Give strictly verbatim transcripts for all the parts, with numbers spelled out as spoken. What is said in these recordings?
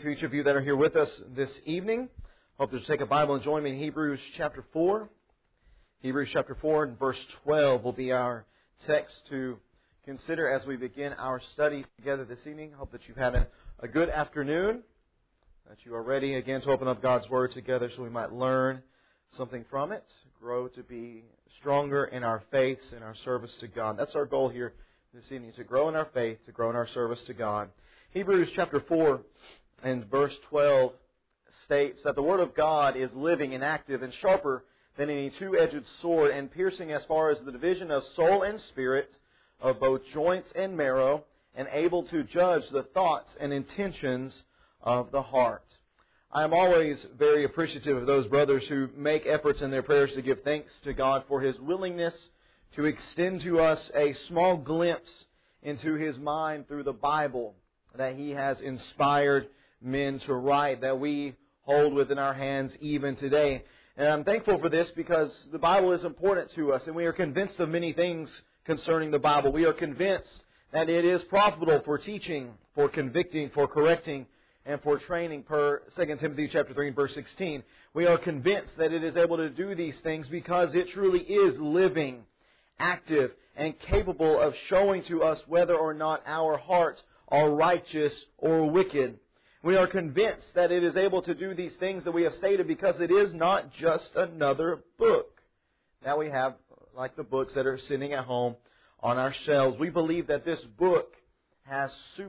to each of you that are here with us this evening. Hope you'll take a Bible and join me in Hebrews chapter four. Hebrews chapter four and verse twelve will be our text to consider as we begin our study together this evening. Hope that you've had a, a good afternoon, that you are ready again to open up God's Word together so we might learn something from it, grow to be stronger in our faith and our service to God. That's our goal here this evening, to grow in our faith, to grow in our service to God. Hebrews chapter four and verse twelve states that the Word of God is living and active and sharper than any two-edged sword, and piercing as far as the division of soul and spirit, of both joints and marrow, and able to judge the thoughts and intentions of the heart. I am always very appreciative of those brothers who make efforts in their prayers to give thanks to God for His willingness to extend to us a small glimpse into His mind through the Bible that He has inspired men to write, that we hold within our hands even today. And I'm thankful for this because the Bible is important to us, and we are convinced of many things concerning the Bible. We are convinced that it is profitable for teaching, for convicting, for correcting, and for training, per Second Timothy chapter three and verse sixteen. We are convinced that it is able to do these things because it truly is living, active, and capable of showing to us whether or not our hearts are righteous or wicked. We are convinced that it is able to do these things that we have stated because it is not just another book that we have, like the books that are sitting at home on our shelves. We believe that this book has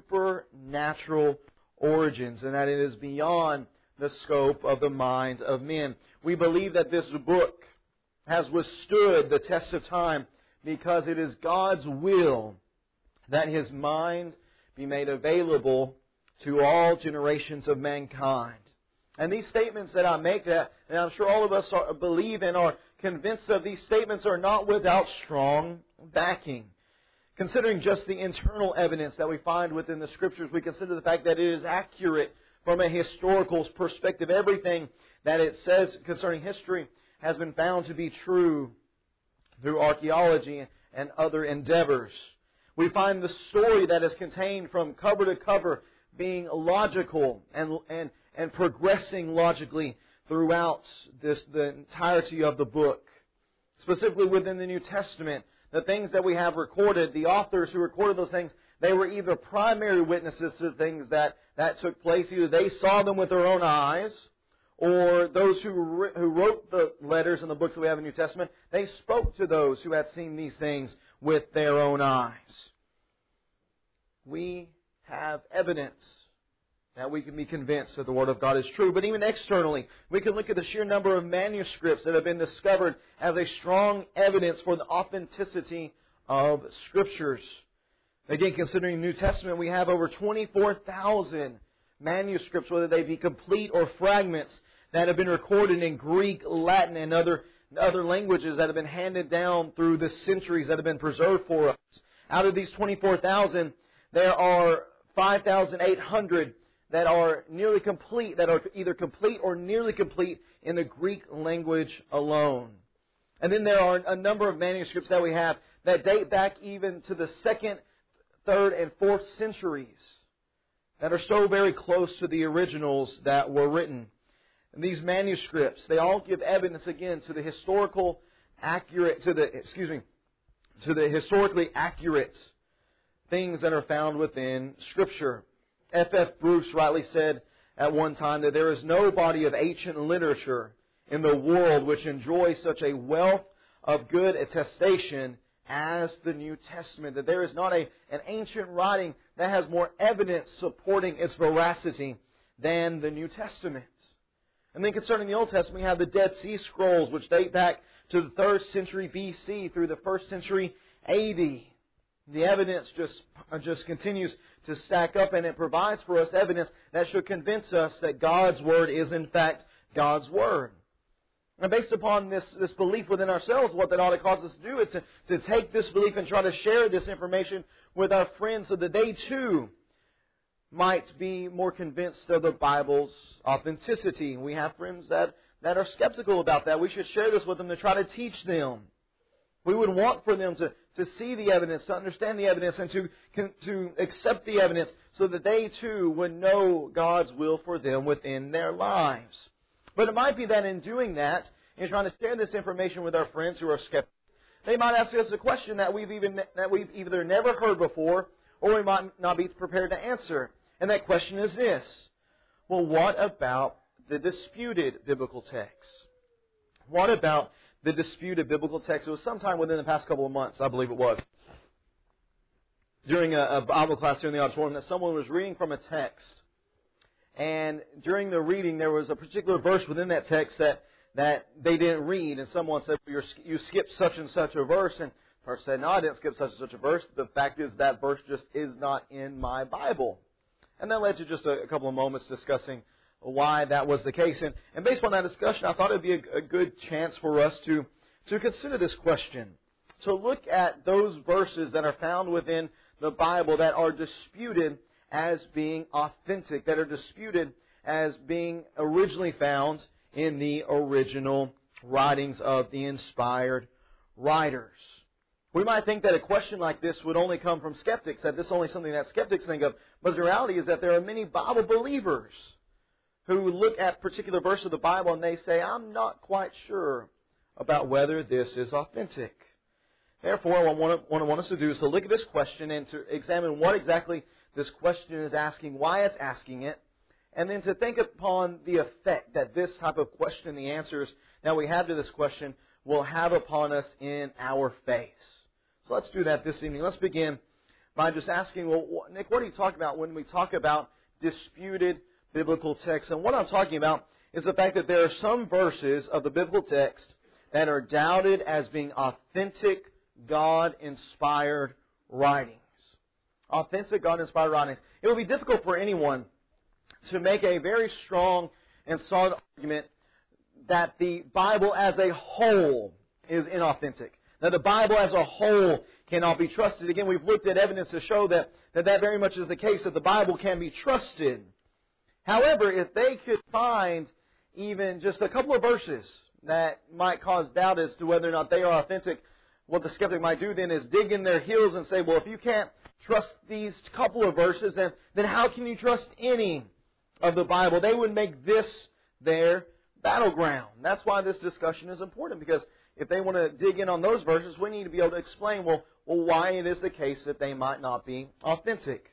supernatural origins and that it is beyond the scope of the minds of men. We believe that this book has withstood the test of time because it is God's will that His mind be made available to all generations of mankind. And these statements that I make, that and I'm sure all of us are, believe and are convinced of, these statements are not without strong backing. Considering just the internal evidence that we find within the Scriptures, we consider the fact that it is accurate from a historical perspective. Everything that it says concerning history has been found to be true through archaeology and other endeavors. We find the story that is contained from cover to cover being logical and and and progressing logically throughout this the entirety of the book. Specifically within the New Testament, the things that we have recorded, the authors who recorded those things, they were either primary witnesses to the things that, that took place. Either they saw them with their own eyes, or those who who wrote the letters and the books that we have in the New Testament, they spoke to those who had seen these things with their own eyes. We have evidence that we can be convinced that the Word of God is true. But even externally, we can look at the sheer number of manuscripts that have been discovered as a strong evidence for the authenticity of Scriptures. Again, considering the New Testament, we have over twenty-four thousand manuscripts, whether they be complete or fragments, that have been recorded in Greek, Latin, and other, other languages that have been handed down through the centuries that have been preserved for us. Out of these twenty-four thousand, there are five thousand eight hundred that are nearly complete, that are either complete or nearly complete in the Greek language alone. And then there are a number of manuscripts that we have that date back even to the second, third, and fourth centuries that are so very close to the originals that were written. And these manuscripts, they all give evidence again to the historical accurate, to the, excuse me, to the historically accurate things that are found within Scripture. F F Bruce rightly said at one time that there is no body of ancient literature in the world which enjoys such a wealth of good attestation as the New Testament. That there is not a, an ancient writing that has more evidence supporting its veracity than the New Testament. And then concerning the Old Testament, we have the Dead Sea Scrolls, which date back to the third century B C through the first century A D. The evidence just, just continues to stack up, and it provides for us evidence that should convince us that God's Word is in fact God's Word. And based upon this, this belief within ourselves, what that ought to cause us to do is to, to take this belief and try to share this information with our friends so that they too might be more convinced of the Bible's authenticity. We have friends that, that are skeptical about that. We should share this with them to try to teach them We would want for them to, to see the evidence, to understand the evidence, and to, to accept the evidence so that they too would know God's will for them within their lives. But it might be that in doing that, in trying to share this information with our friends who are skeptics, they might ask us a question that we've even that we've either never heard before or we might not be prepared to answer. And that question is this: well, what about the disputed biblical text? What about the disputed biblical text? It was sometime within the past couple of months, I believe it was, during a, a Bible class here in the auditorium, that someone was reading from a text. And during the reading, there was a particular verse within that text that, that they didn't read. And someone said, well, you're, you skipped such and such a verse. And the person said, no, I didn't skip such and such a verse. The fact is that verse just is not in my Bible. And that led to just a, a couple of moments discussing why that was the case. And, and based on that discussion, I thought it would be a, a good chance for us to, to consider this question. To look at those verses that are found within the Bible that are disputed as being authentic, that are disputed as being originally found in the original writings of the inspired writers. We might think that a question like this would only come from skeptics, that this is only something that skeptics think of. But the reality is that there are many Bible believers who look at a particular verse of the Bible and they say, I'm not quite sure about whether this is authentic. Therefore, what I want, what I want us to do is to look at this question and to examine what exactly this question is asking, why it's asking it, and then to think upon the effect that this type of question, the answers that we have to this question, will have upon us in our faith. So let's do that this evening. Let's begin by just asking, well, Nick, what are you talking about when we talk about disputed biblical texts? And what I'm talking about is the fact that there are some verses of the biblical text that are doubted as being authentic, God-inspired writings. Authentic, God-inspired writings. It would be difficult for anyone to make a very strong and solid argument that the Bible as a whole is inauthentic. That the Bible as a whole cannot be trusted. Again, we've looked at evidence to show that that, that very much is the case, that the Bible can be trusted. However, if they could find even just a couple of verses that might cause doubt as to whether or not they are authentic, what the skeptic might do then is dig in their heels and say, well, if you can't trust these couple of verses, then, then how can you trust any of the Bible? They would make this their battleground. That's why this discussion is important, because if they want to dig in on those verses, we need to be able to explain, well, well why it is the case that they might not be authentic.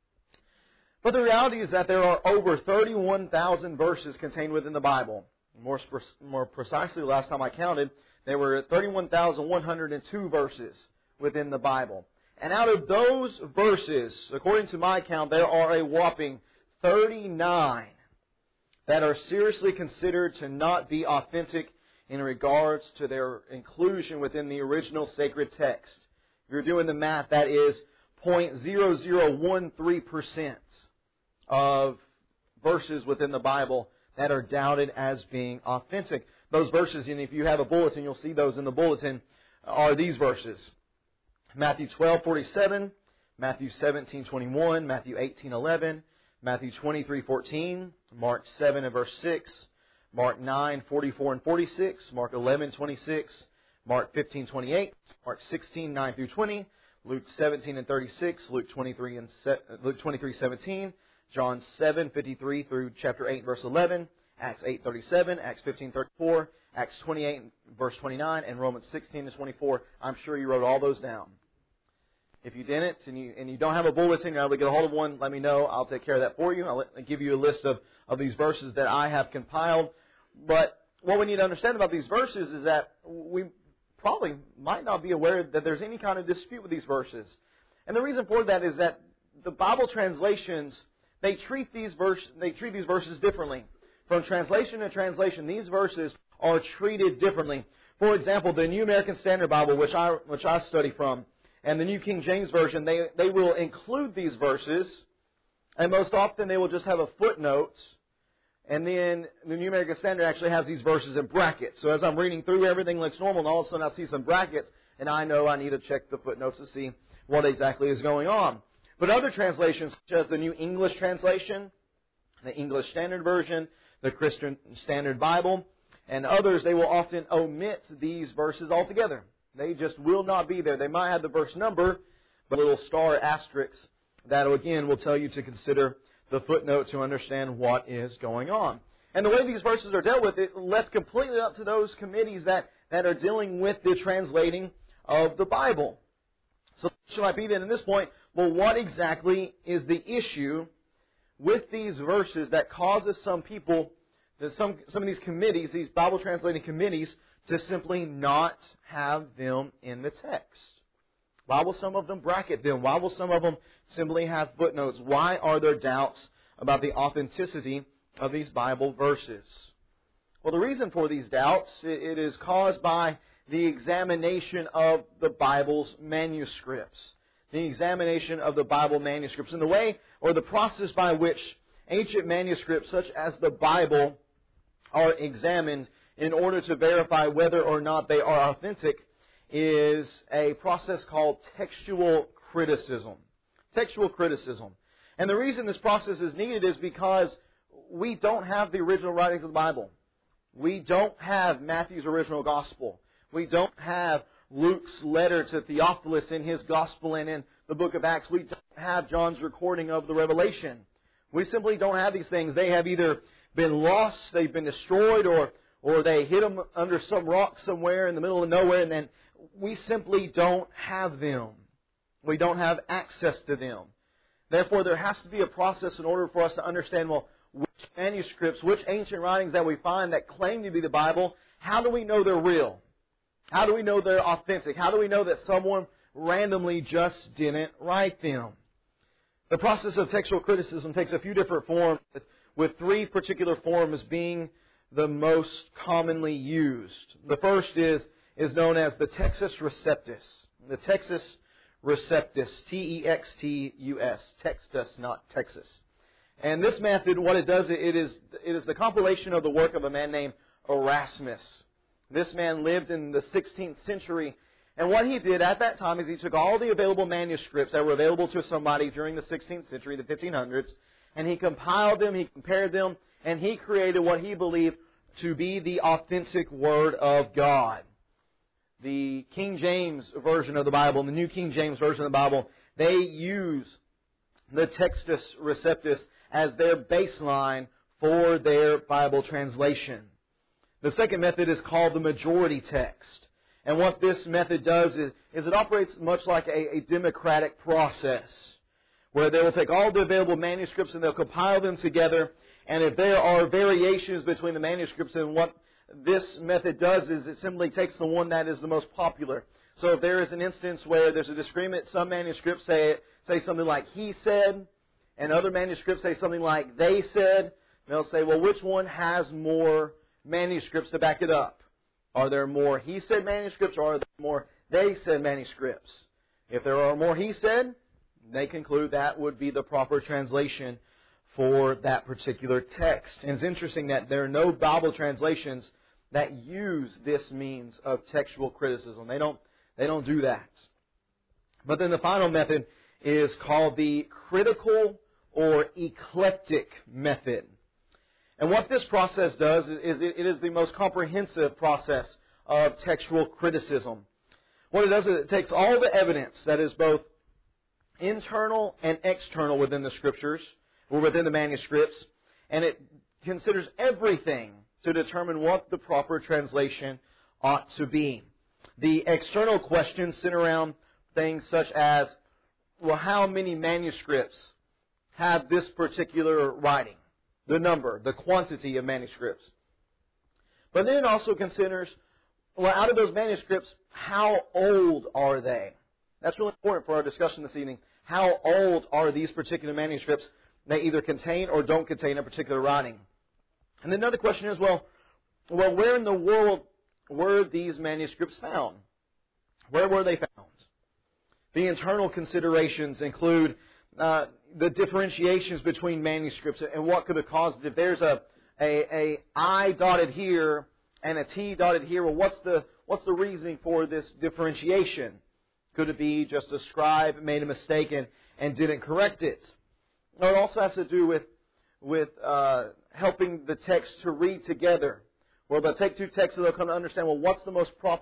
But the reality is that there are over thirty-one thousand verses contained within the Bible. More, more precisely, last time I counted, there were thirty-one thousand one hundred two verses within the Bible. And out of those verses, according to my count, there are a whopping thirty-nine that are seriously considered to not be authentic in regards to their inclusion within the original sacred text. If you're doing the math, that is zero point zero zero one three percent of verses within the Bible that are doubted as being authentic. Those verses, and if you have a bulletin, you'll see those in the bulletin, are these verses. Matthew twelve forty-seven, Matthew seventeen twenty-one, Matthew eighteen eleven, Matthew twenty-three fourteen, Mark seven and verse six, Mark nine forty-four and forty-six, Mark eleven twenty-six, Mark fifteen twenty-eight, Mark sixteen nine through twenty, Luke seventeen and thirty-six, Luke twenty-three and Luke twenty-three seventeen, John seven fifty-three through chapter eight verse eleven, Acts eight thirty-seven, Acts fifteen thirty-four, Acts twenty-eight verse twenty-nine, and Romans sixteen to twenty-four. I'm sure you wrote all those down. If you didn't and you and you don't have a bulletin, you're able to get a hold of one, let me know. I'll take care of that for you. I'll let, give you a list of, of these verses that I have compiled. But what we need to understand about these verses is that we probably might not be aware that there's any kind of dispute with these verses. And the reason for that is that the Bible translations, they treat these verse, they treat these verses differently. From translation to translation, these verses are treated differently. For example, the New American Standard Bible, which I which I study from, and the New King James Version, they, they will include these verses, and most often they will just have a footnote, and then the New American Standard actually has these verses in brackets. So as I'm reading through, everything looks normal, and all of a sudden I see some brackets, and I know I need to check the footnotes to see what exactly is going on. But other translations, such as the New English Translation, the English Standard Version, the Christian Standard Bible, and others, they will often omit these verses altogether. They just will not be there. They might have the verse number, but a little star asterisk that, again, will tell you to consider the footnote to understand what is going on. And the way these verses are dealt with, it left completely up to those committees that, that are dealing with the translating of the Bible. So the question might be then at this point, well, what exactly is the issue with these verses that causes some people, some, some of these committees, these Bible translating committees, to simply not have them in the text? Why will some of them bracket them? Why will some of them simply have footnotes? Why are there doubts about the authenticity of these Bible verses? Well, the reason for these doubts, it is caused by the examination of the Bible's manuscripts. The examination of the Bible manuscripts. And the way, or the process by which ancient manuscripts, such as the Bible, are examined in order to verify whether or not they are authentic, is a process called textual criticism. Textual criticism. And the reason this process is needed is because we don't have the original writings of the Bible. We don't have Matthew's original gospel. We don't have Luke's letter to Theophilus in his gospel and in the book of Acts. We don't have John's recording of the Revelation. We simply don't have these things. They have either been lost, they've been destroyed, or or they hid them under some rock somewhere in the middle of nowhere, and then we simply don't have them. We don't have access to them. Therefore, there has to be a process in order for us to understand, well, which manuscripts, which ancient writings that we find that claim to be the Bible, how do we know they're real? How do we know they're authentic? How do we know that someone randomly just didn't write them? The process of textual criticism takes a few different forms, with three particular forms being the most commonly used. The first is, is known as the Textus Receptus. The Textus Receptus, T E X T U S, Textus, not Texas. And this method, what it does, it is, it is the compilation of the work of a man named Erasmus. This man lived in the sixteenth century, and what he did at that time is he took all the available manuscripts that were available to somebody during the sixteenth century, the fifteen hundreds, and he compiled them, he compared them, and he created what he believed to be the authentic Word of God. The King James Version of the Bible and the New King James Version of the Bible, they use the Textus Receptus as their baseline for their Bible translation. The second method is called the majority text. And what this method does is, is it operates much like a, a democratic process, where they will take all the available manuscripts and they'll compile them together. And if there are variations between the manuscripts, then what this method does is it simply takes the one that is the most popular. So if there is an instance where there's a disagreement, some manuscripts say say something like he said, and other manuscripts say something like they said. And they'll say, well, which one has more manuscripts to back it up? Are there more he said manuscripts, or are there more they said manuscripts? If there are more he said, they conclude that would be the proper translation for that particular text. And it's interesting that there are no Bible translations that use this means of textual criticism. They don't, they don't do that. But then the final method is called the critical or eclectic method. And what this process does is it is the most comprehensive process of textual criticism. What it does is it takes all the evidence that is both internal and external within the Scriptures, or within the manuscripts, and it considers everything to determine what the proper translation ought to be. The external questions center around things such as, well, how many manuscripts have this particular writing? The number, the quantity of manuscripts. But then it also considers, well, out of those manuscripts, how old are they? That's really important for our discussion this evening. How old are these particular manuscripts? They either contain or don't contain a particular writing. And then another question is, well, well, where in the world were these manuscripts found? Where were they found? The internal considerations include uh, the differentiations between manuscripts and what could have caused it. If there's a, a, a I dotted here and a T dotted here, well, what's the what's the reasoning for this differentiation? Could it be just a scribe made a mistake and, and didn't correct it? It also has to do with with uh, helping the text to read together. Well, they'll take two texts and they'll come to understand, well, what's the most proper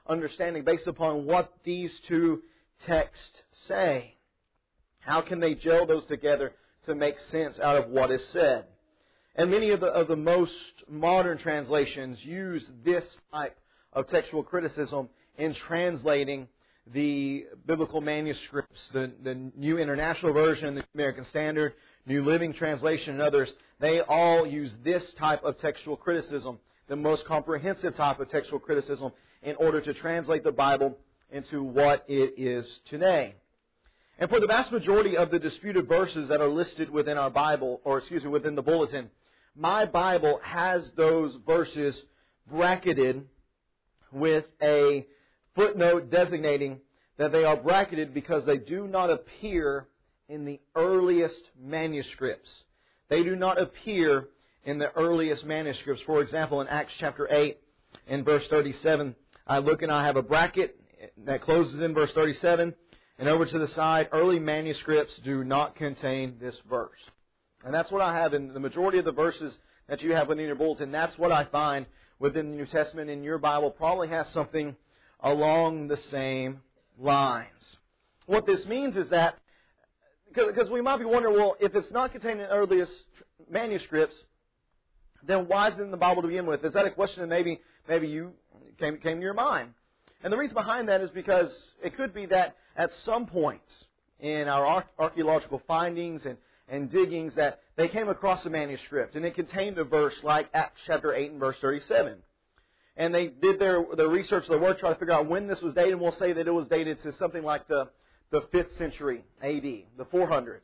understanding based upon what these two texts say. How can they gel those together to make sense out of what is said? And many of the, of the most modern translations use this type of textual criticism in translating the biblical manuscripts. The, the New International Version, the American Standard, New Living Translation, and others, they all use this type of textual criticism, the most comprehensive type of textual criticism, in order to translate the Bible into what it is today. And for the vast majority of the disputed verses that are listed within our Bible, or excuse me, within the bulletin, my Bible has those verses bracketed with a footnote designating that they are bracketed because they do not appear in the earliest manuscripts. They do not appear in the earliest manuscripts. For example, in Acts chapter eight, in verse thirty-seven, I look and I have a bracket that closes in verse thirty-seven, and over to the side, early manuscripts do not contain this verse. And that's what I have in the majority of the verses that you have within your bulletin. That's what I find within the New Testament in your Bible. Probably has something along the same lines. What this means is that, because we might be wondering, well, if it's not contained in the earliest manuscripts, then why is it in the Bible to begin with? Is that a question that maybe maybe you came, came to your mind? And the reason behind that is because it could be that at some point in our archaeological findings and, and diggings that they came across a manuscript and it contained a verse like Acts chapter eight and verse thirty-seven. And they did their, their research, their work, try to figure out when this was dated, and we'll say that it was dated to something like the, the fifth century A D, the four hundreds.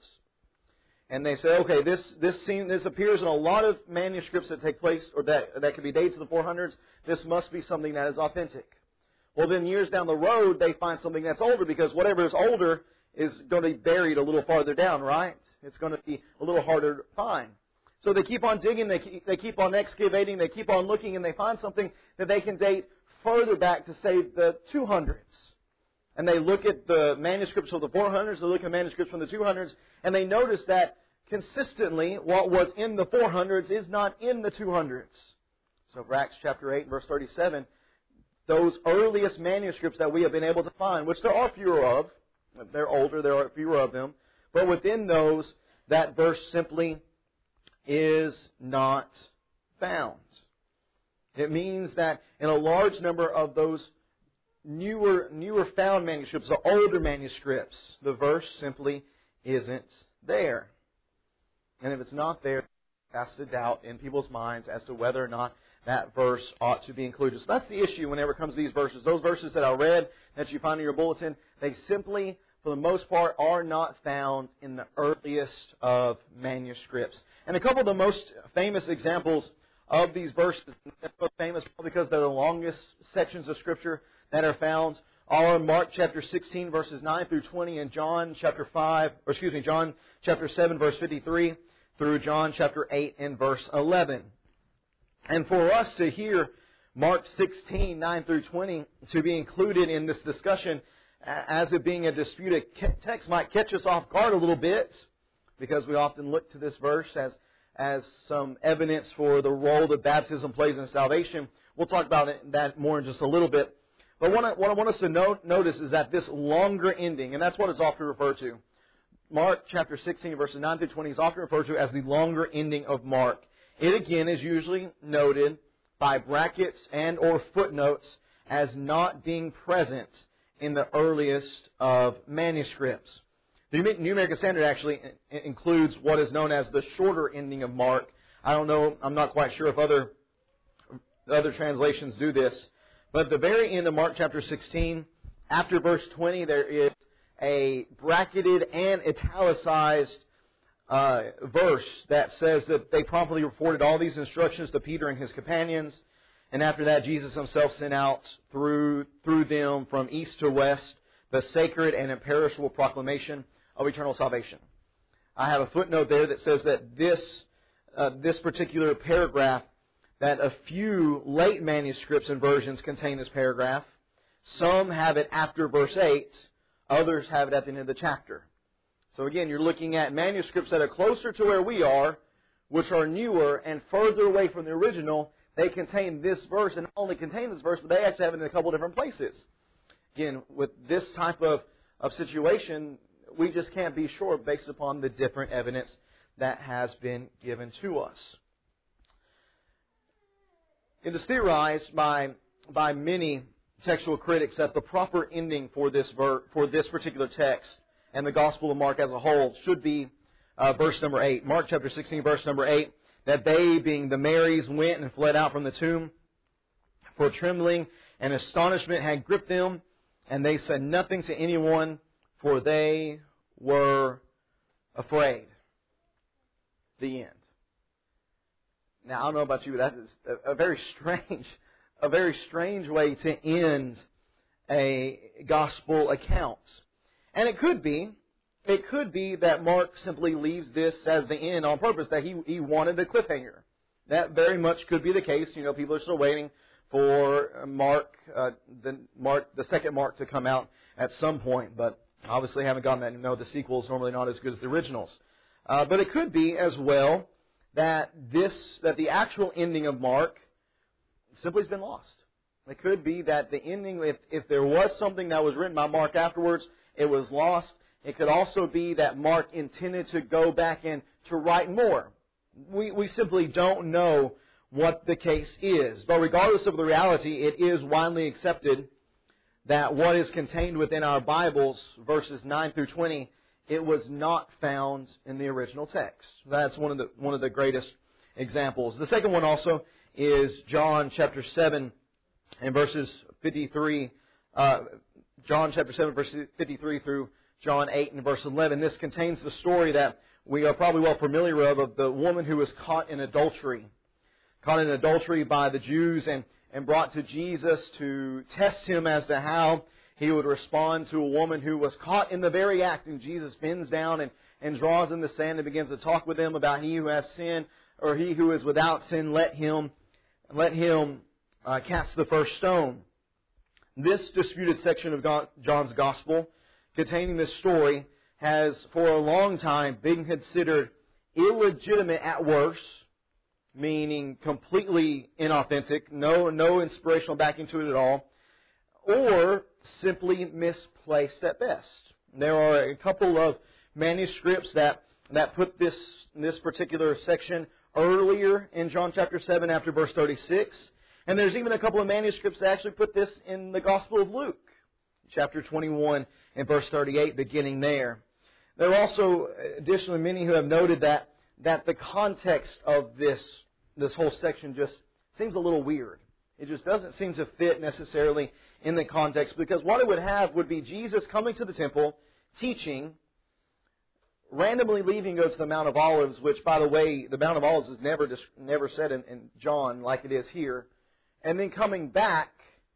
And they say, okay, this this scene, this appears in a lot of manuscripts that take place, or that, that could be dated to the four hundreds. This must be something that is authentic. Well, then years down the road, they find something that's older, because whatever is older is going to be buried a little farther down, right? It's going to be a little harder to find. So they keep on digging, they keep, they keep on excavating, they keep on looking, and they find something that they can date further back to, say, the two hundreds. And they look at the manuscripts of the four hundreds, they look at manuscripts from the two hundreds, and they notice that consistently what was in the four hundreds is not in the two hundreds. So for Acts chapter eight, verse thirty-seven, those earliest manuscripts that we have been able to find, which there are fewer of, they're older, there are fewer of them, but within those, that verse simply is not found. It means that in a large number of those newer newer found manuscripts, the older manuscripts, the verse simply isn't there. And if it's not there, it casts a doubt in people's minds as to whether or not that verse ought to be included. So that's the issue whenever it comes to these verses. Those verses that I read, that you find in your bulletin, they simply, for the most part, are not found in the earliest of manuscripts. And a couple of the most famous examples of these verses, most famous because they're the longest sections of Scripture that are found, are Mark chapter sixteen, verses nine through twenty, and John chapter five, or excuse me, John chapter seven, verse fifty-three, through John chapter eight and verse eleven. And for us to hear Mark sixteen, nine through twenty, to be included in this discussion as it being a disputed text might catch us off guard a little bit, because we often look to this verse as, as some evidence for the role that baptism plays in salvation. We'll talk about it, that more in just a little bit. But what I, what I want us to note, notice is that this longer ending, and that's what it's often referred to. Mark chapter sixteen, verses nine through twenty is often referred to as the longer ending of Mark. It again is usually noted by brackets and or footnotes as not being present in the earliest of manuscripts. The New American Standard actually includes what is known as the shorter ending of Mark. I don't know, I'm not quite sure if other other translations do this. But at the very end of Mark chapter sixteen, after verse twenty, there is a bracketed and italicized uh, verse that says that they promptly reported all these instructions to Peter and his companions. And after that, Jesus Himself sent out through through them from east to west the sacred and imperishable proclamation of eternal salvation. I have a footnote there that says that this uh, this particular paragraph, that a few late manuscripts and versions contain this paragraph. Some have it after verse eight. Others have it at the end of the chapter. So again, you're looking at manuscripts that are closer to where we are, which are newer and further away from the original, they contain this verse, and not only contain this verse, but they actually have it in a couple different places. Again, with this type of, of situation, we just can't be sure based upon the different evidence that has been given to us. It is theorized by, by many textual critics that the proper ending for this ver, for this particular text and the Gospel of Mark as a whole should be uh, verse number eight. Mark chapter sixteen, verse number eight, that they, being the Marys, went and fled out from the tomb, for trembling and astonishment had gripped them, and they said nothing to anyone, for they were afraid. The end. Now, I don't know about you, but that is a, a very strange, a very strange way to end a gospel account. And it could be, it could be that Mark simply leaves this as the end on purpose, that he, he wanted a cliffhanger. That very much could be the case. You know, people are still waiting for Mark, uh, the Mark, the second Mark to come out at some point, but obviously haven't gotten that. You know, the sequel's normally not as good as the originals. Uh, but it could be as well that this, that the actual ending of Mark simply has been lost. It could be that the ending, if, if there was something that was written by Mark afterwards, it was lost. It could also be that Mark intended to go back and to write more. We, we simply don't know what the case is. But regardless of the reality, it is widely accepted that what is contained within our Bibles, verses nine through twenty, it was not found in the original text. That's one of the one of the greatest examples. The second one also is John chapter seven and verses fifty-three. Uh, John chapter seven, verse fifty-three through John eight and verse eleven. This contains the story that we are probably well familiar of, of the woman who was caught in adultery. Caught in adultery by the Jews and, and brought to Jesus to test Him as to how He would respond to a woman who was caught in the very act. And Jesus bends down and, and draws in the sand and begins to talk with them about he who has sin, or he who is without sin, let him, let him uh, cast the first stone. This disputed section of God, John's Gospel, containing this story, has for a long time been considered illegitimate at worst, meaning completely inauthentic, no, no inspirational backing to it at all, or simply misplaced at best. There are a couple of manuscripts that, that put this, this particular section earlier in John chapter seven after verse thirty-six. And there's even a couple of manuscripts that actually put this in the Gospel of Luke, chapter twenty-one and verse thirty-eight, beginning there. There are also additionally many who have noted that, that the context of this, this whole section just seems a little weird. It just doesn't seem to fit necessarily in the context, because what it would have would be Jesus coming to the temple, teaching, randomly leaving, go to the Mount of Olives, which, by the way, the Mount of Olives is never never said in, in John like it is here, and then coming back,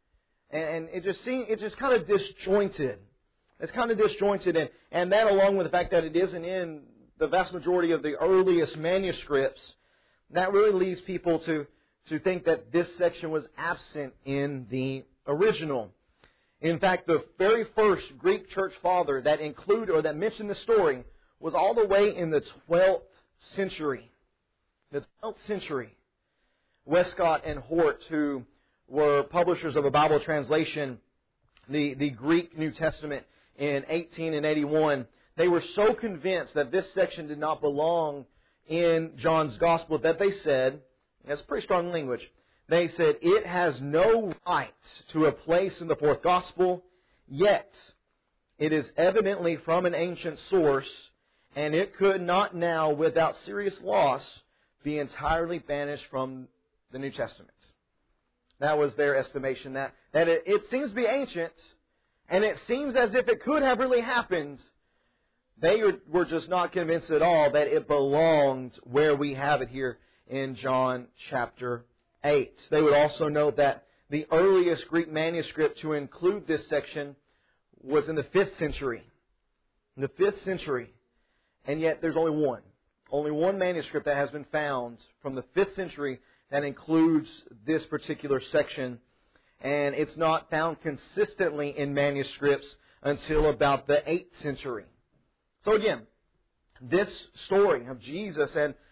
and it just seems it's just kind of disjointed. It's kind of disjointed, and, and that, along with the fact that it isn't in the vast majority of the earliest manuscripts, that really leads people to, to think that this section was absent in the original. In fact, the very first Greek church father that included or that mentioned the story was all the way in the twelfth century. The twelfth century. Westcott and Hort, who were publishers of a Bible translation, the, the Greek New Testament, in eighteen eighty-one, they were so convinced that this section did not belong in John's Gospel that they said, that's pretty strong language, they said, it has no right to a place in the fourth Gospel, yet it is evidently from an ancient source, and it could not now, without serious loss, be entirely banished from the New Testament. That was their estimation, that, that it, it seems to be ancient, and it seems as if it could have really happened. They were just not convinced at all that it belonged where we have it here in John chapter eight. They would also note that the earliest Greek manuscript to include this section was in the fifth century. In the fifth century. And yet there's only one. Only one manuscript that has been found from the fifth century that includes this particular section. And it's not found consistently in manuscripts until about the eighth century. So again, this story of Jesus and,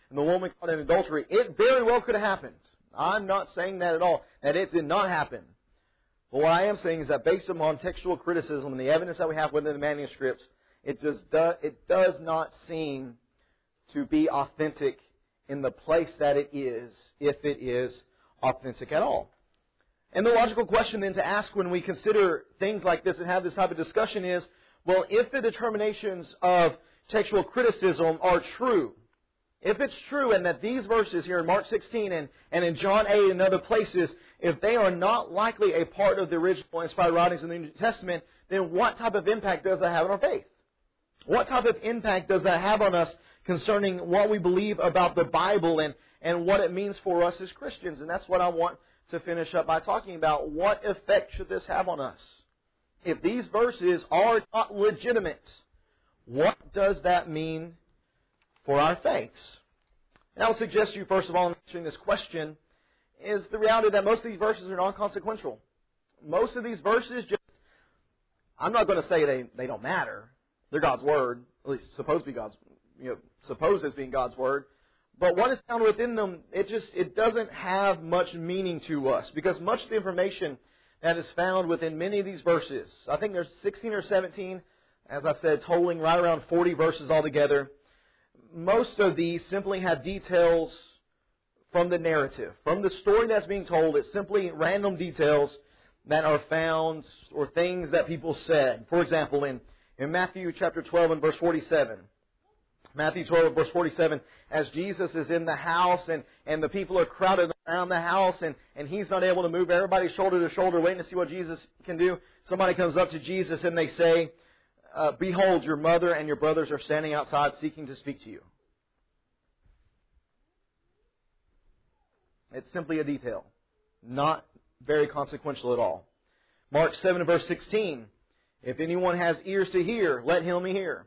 and the woman caught in adultery, it very well could have happened. I'm not saying that at all, that it did not happen. But what I am saying is that based upon textual criticism and the evidence that we have within the manuscripts, it just do, it does not seem to be authentic in the place that it is, if it is authentic at all. And the logical question then to ask when we consider things like this and have this type of discussion is, well, if the determinations of textual criticism are true, if it's true and that these verses here in Mark sixteen and, and in John eight and other places, if they are not likely a part of the original inspired writings in the New Testament, then what type of impact does that have on our faith? What type of impact does that have on us concerning what we believe about the Bible and, and what it means for us as Christians? And that's what I want to finish up by talking about. What effect should this have on us? If these verses are not legitimate, what does that mean for our faiths? And I would suggest to you, first of all, in answering this question, is the reality that most of these verses are non-consequential. Most of these verses just, I'm not going to say they, they don't matter. They're God's Word, at least supposed to be God's, you know, supposed as being God's Word. But what is found within them, it just, it doesn't have much meaning to us. Because much of the information that is found within many of these verses, I think there's sixteen or seventeen, as I said, totaling right around forty verses altogether. Most of these simply have details from the narrative, from the story that's being told. It's simply random details that are found or things that people said. For example, in, in Matthew chapter twelve and verse forty-seven, Matthew twelve, verse forty-seven, as Jesus is in the house and, and the people are crowded around the house and, and He's not able to move, everybody's shoulder to shoulder waiting to see what Jesus can do. Somebody comes up to Jesus and they say, uh, behold, your mother and your brothers are standing outside seeking to speak to you. It's simply a detail, not very consequential at all. Mark seven, verse sixteen, if anyone has ears to hear, let him hear.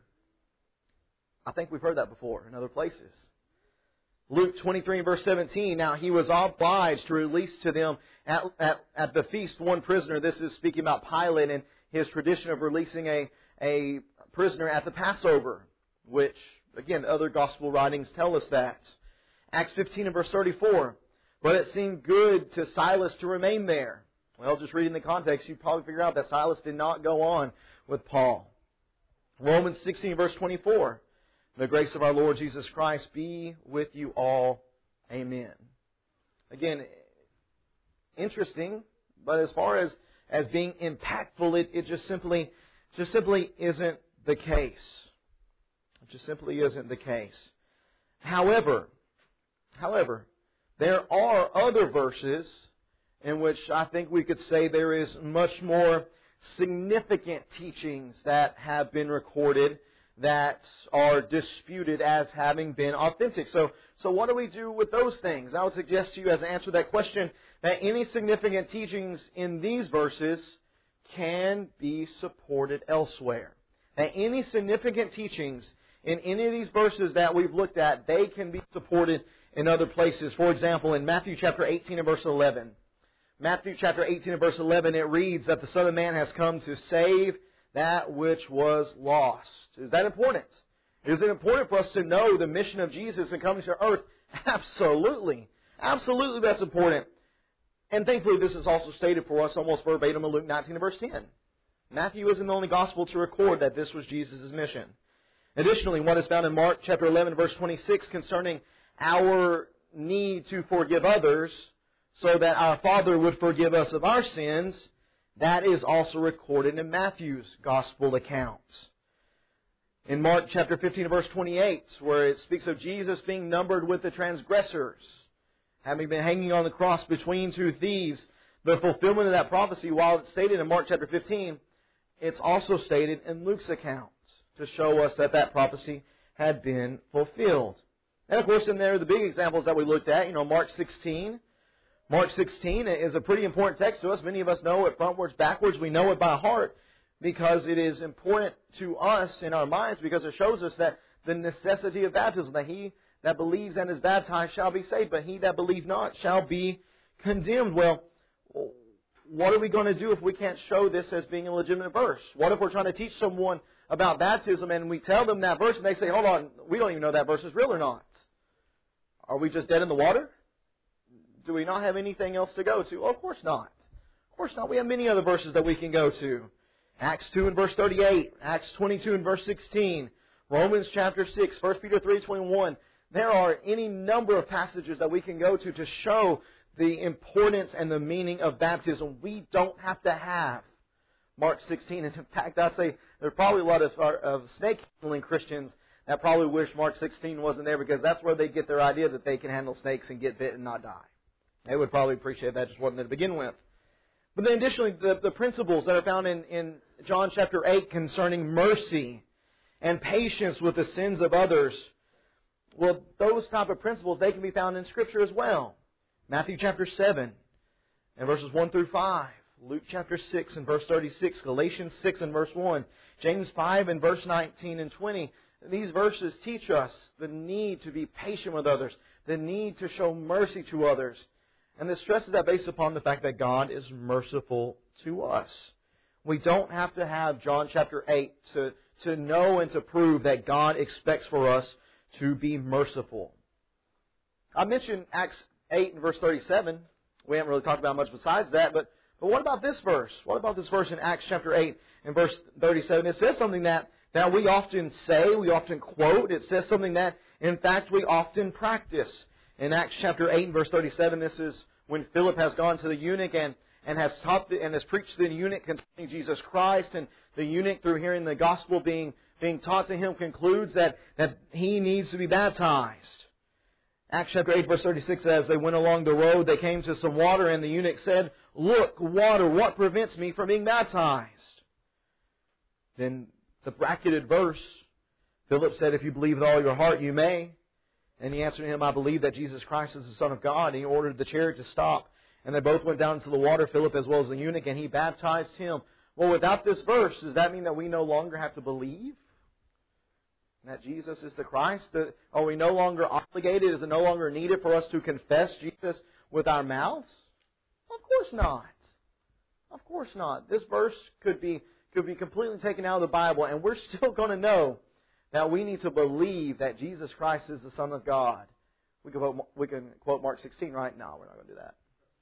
I think we've heard that before in other places. Luke twenty-three, verse seventeen, now He was obliged to release to them at, at, at the feast one prisoner. This is speaking about Pilate and his tradition of releasing a, a prisoner at the Passover, which, again, other gospel writings tell us that. Acts fifteen and verse thirty-four, but it seemed good to Silas to remain there. Well, just reading the context, you probably figure out that Silas did not go on with Paul. Romans sixteen, verse twenty-four, the grace of our Lord Jesus Christ be with you all. Amen. Again, interesting, but as far as, as being impactful, it, it just simply just simply isn't the case. It just simply isn't the case. However, however, there are other verses in which I think we could say there is much more significant teachings that have been recorded that are disputed as having been authentic. So, so what do we do with those things? I would suggest to you, as an answer to that question, that any significant teachings in these verses can be supported elsewhere. That any significant teachings in any of these verses that we've looked at, they can be supported in other places. For example, in Matthew chapter eighteen and verse eleven. Matthew chapter eighteen and verse eleven, it reads that the Son of Man has come to save that which was lost. Is that important? Is it important for us to know the mission of Jesus in coming to earth? Absolutely. Absolutely that's important. And thankfully this is also stated for us almost verbatim in Luke nineteen and verse ten. Matthew isn't the only gospel to record that this was Jesus' mission. Additionally, what is found in Mark chapter eleven verse twenty-six concerning our need to forgive others so that our Father would forgive us of our sins, that is also recorded in Matthew's gospel accounts. In Mark chapter fifteen verse twenty-eight, where it speaks of Jesus being numbered with the transgressors, having been hanging on the cross between two thieves, the fulfillment of that prophecy, while it's stated in Mark chapter fifteen, it's also stated in Luke's accounts to show us that that prophecy had been fulfilled. And of course in there, the big examples that we looked at, you know, Mark sixteen. Mark sixteen is a pretty important text to us. Many of us know it frontwards, backwards. We know it by heart because it is important to us in our minds because it shows us that the necessity of baptism, that he that believes and is baptized shall be saved, but he that believes not shall be condemned. Well, what are we going to do if we can't show this as being a legitimate verse? What if we're trying to teach someone about baptism and we tell them that verse and they say, hold on, we don't even know that verse is real or not? are we just dead in the water? Do we not have anything else to go to? Well, of course not. Of course not. We have many other verses that we can go to. Acts two and verse thirty-eight, Acts twenty-two and verse sixteen, Romans chapter six, First Peter three twenty-one. There are any number of passages that we can go to to show the importance and the meaning of baptism. We don't have to have Mark sixteen. And in fact, I'd say there are probably a lot of, of snake-handling Christians that probably wish Mark sixteen wasn't there, because that's where they get their idea that they can handle snakes and get bit and not die. They would probably appreciate that just wasn't there to begin with. But then additionally, the, the principles that are found in, in John chapter eight concerning mercy and patience with the sins of others, well, those type of principles, they can be found in Scripture as well. Matthew chapter seven and verses one through five. Luke chapter six and verse thirty-six. Galatians six and verse one. James five and verse nineteen and twenty. These verses teach us the need to be patient with others, the need to show mercy to others. And this stresses that based upon the fact that God is merciful to us. We don't have to have John chapter eight to, to know and to prove that God expects for us to be merciful. I mentioned Acts eight and verse thirty-seven. We haven't really talked about much besides that, but, but what about this verse? What about this verse in Acts chapter eight and verse thirty-seven? It says something that, that we often say, we often quote. It says something that, in fact, we often practice. In Acts chapter eight and verse thirty-seven, this is when Philip has gone to the eunuch and, and has taught the, and has preached to the eunuch concerning Jesus Christ, and the eunuch, through hearing the gospel being, being taught to him, concludes that, that he needs to be baptized. Acts chapter eight verse thirty-six, as they went along the road, they came to some water, and the eunuch said, "Look, water, what prevents me from being baptized?" Then the bracketed verse, Philip said, "If you believe with all your heart, you may." And he answered him, "I believe that Jesus Christ is the Son of God." And he ordered the chariot to stop. And they both went down into the water, Philip as well as the eunuch, and he baptized him. Well, without this verse, does that mean that we no longer have to believe that Jesus is the Christ? Are we no longer obligated? Is it no longer needed for us to confess Jesus with our mouths? Of course not. Of course not. This verse could be could be completely taken out of the Bible, and we're still going to know that we need to believe that Jesus Christ is the Son of God. We can quote, we can quote Mark sixteen right now. We're not going to do that.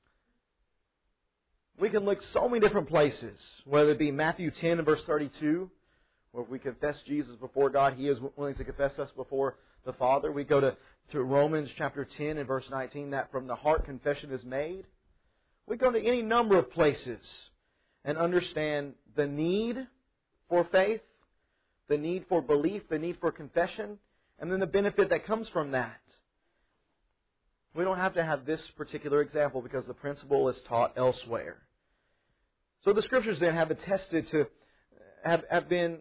We can look so many different places, whether it be Matthew ten and verse thirty-two, where if we confess Jesus before God, He is willing to confess us before the Father. We go to, to Romans chapter ten and verse nineteen, that from the heart confession is made. We go to any number of places and understand the need for faith, the need for belief, the need for confession, and then the benefit that comes from that. We don't have to have this particular example because the principle is taught elsewhere. So the Scriptures then have attested to, have, have been,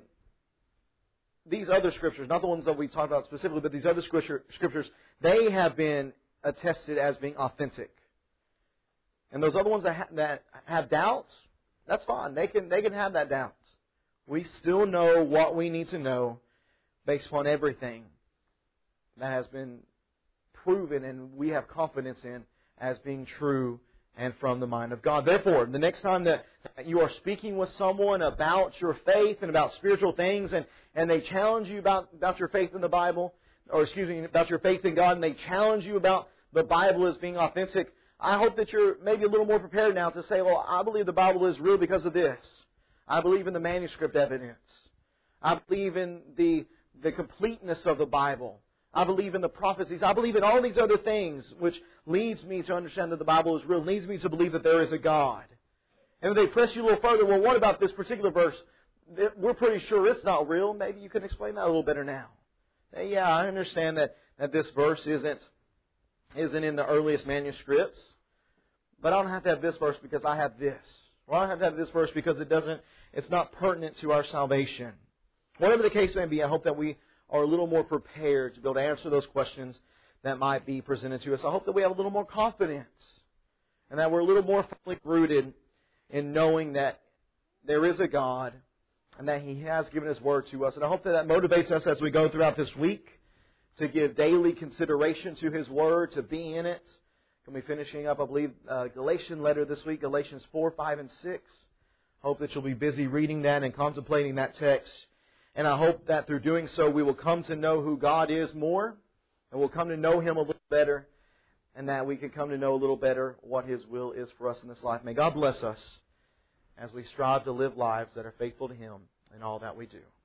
these other Scriptures, not the ones that we talked about specifically, but these other scripture, Scriptures, they have been attested as being authentic. And those other ones that, ha- that have doubts, that's fine. They can, they can have that doubt. We still know what we need to know based upon everything that has been proven and we have confidence in as being true and from the mind of God. Therefore, the next time that you are speaking with someone about your faith and about spiritual things, and, and they challenge you about, about your faith in the Bible, or excuse me, about your faith in God, and they challenge you about the Bible as being authentic, I hope that you're maybe a little more prepared now to say, well, I believe the Bible is real because of this. I believe in the manuscript evidence. I believe in the, the completeness of the Bible. I believe in the prophecies. I believe in all these other things, which leads me to understand that the Bible is real, leads me to believe that there is a God. And if they press you a little further, well, what about this particular verse? We're pretty sure it's not real. Maybe you can explain that a little better now. Yeah, I understand that, that this verse isn't, isn't in the earliest manuscripts, but I don't have to have this verse because I have this. Or I don't have to have this verse because it doesn't, it's not pertinent to our salvation. Whatever the case may be, I hope that we are a little more prepared to be able to answer those questions that might be presented to us. I hope that we have a little more confidence and that we're a little more firmly rooted in knowing that there is a God and that He has given His Word to us. And I hope that that motivates us as we go throughout this week to give daily consideration to His Word, to be in it. We'll be finishing up, I believe, uh, Galatian letter this week, Galatians four, five, and six. Hope that you'll be busy reading that and contemplating that text. And I hope that through doing so, we will come to know who God is more, and we'll come to know Him a little better, and that we can come to know a little better what His will is for us in this life. May God bless us as we strive to live lives that are faithful to Him in all that we do.